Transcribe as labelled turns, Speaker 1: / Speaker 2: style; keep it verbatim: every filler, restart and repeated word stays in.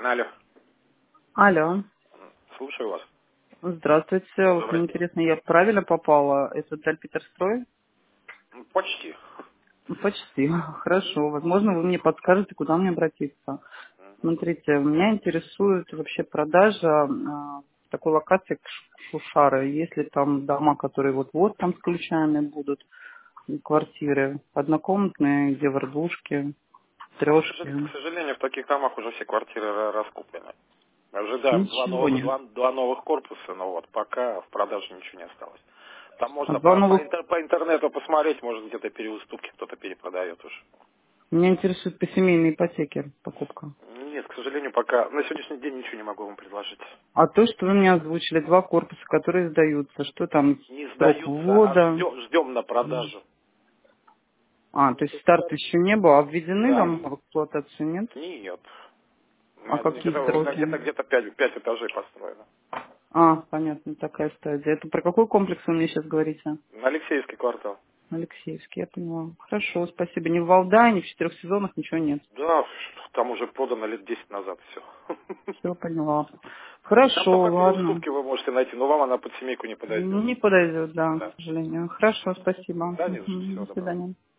Speaker 1: Алло.
Speaker 2: Алло.
Speaker 1: Слушаю вас.
Speaker 2: Здравствуйте. Вот мне
Speaker 1: Добрый день.
Speaker 2: интересно, я правильно попала? Это Дальпетерстрой?
Speaker 1: М, Почти.
Speaker 2: Ну, почти. Хорошо. Возможно, вы мне подскажете, куда мне обратиться.
Speaker 1: Мгм.
Speaker 2: Смотрите, меня интересует вообще продажа а, в такой локации, как Ш- Шушары. Если там дома, которые вот-вот там с ключами будут, и квартиры, однокомнатные, где вердушки,
Speaker 1: К сожалению, к
Speaker 2: трешки.
Speaker 1: сожалению, в таких домах уже все квартиры ра- раскуплены. Ожидаем два
Speaker 2: Ничего
Speaker 1: новых,
Speaker 2: нет.
Speaker 1: два, два новых корпуса, но вот пока в продаже ничего не осталось. Там
Speaker 2: А
Speaker 1: можно
Speaker 2: два
Speaker 1: по, по,
Speaker 2: новых.
Speaker 1: интер- по интернету посмотреть, может где-то переуступки кто-то перепродает уже.
Speaker 2: Меня интересует по семейной ипотеке покупка.
Speaker 1: Нет, к сожалению, пока на сегодняшний день ничего не могу вам предложить.
Speaker 2: А то, что вы мне озвучили, два корпуса, которые сдаются, что там,
Speaker 1: Не
Speaker 2: срок
Speaker 1: сдаются, а
Speaker 2: ввода?
Speaker 1: ждем, ждем на продажу.
Speaker 2: А, то есть старт еще не был, а введены
Speaker 1: Да.
Speaker 2: там в эксплуатацию нет?
Speaker 1: Нет.
Speaker 2: А
Speaker 1: На-
Speaker 2: какие
Speaker 1: Где-то где-то
Speaker 2: сроки?
Speaker 1: где-то пять, пять этажей построено.
Speaker 2: А, понятно, такая стадия. Это про какой комплекс вы мне сейчас говорите?
Speaker 1: На Алексеевский квартал.
Speaker 2: Алексеевский, я поняла. Хорошо, спасибо. Ни в Валдае, ни в четырех сезонах ничего нет.
Speaker 1: Да, там уже продано лет десять назад все.
Speaker 2: Все поняла.
Speaker 1: Там
Speaker 2: Хорошо,
Speaker 1: только
Speaker 2: ладно.
Speaker 1: переуступки вы можете найти, но вам она под семейку не подойдет.
Speaker 2: Не подойдет, да, к
Speaker 1: Да.
Speaker 2: сожалению. Хорошо, спасибо.
Speaker 1: Да, не за что,
Speaker 2: Мгм,
Speaker 1: всего
Speaker 2: до
Speaker 1: доброго.
Speaker 2: свидания.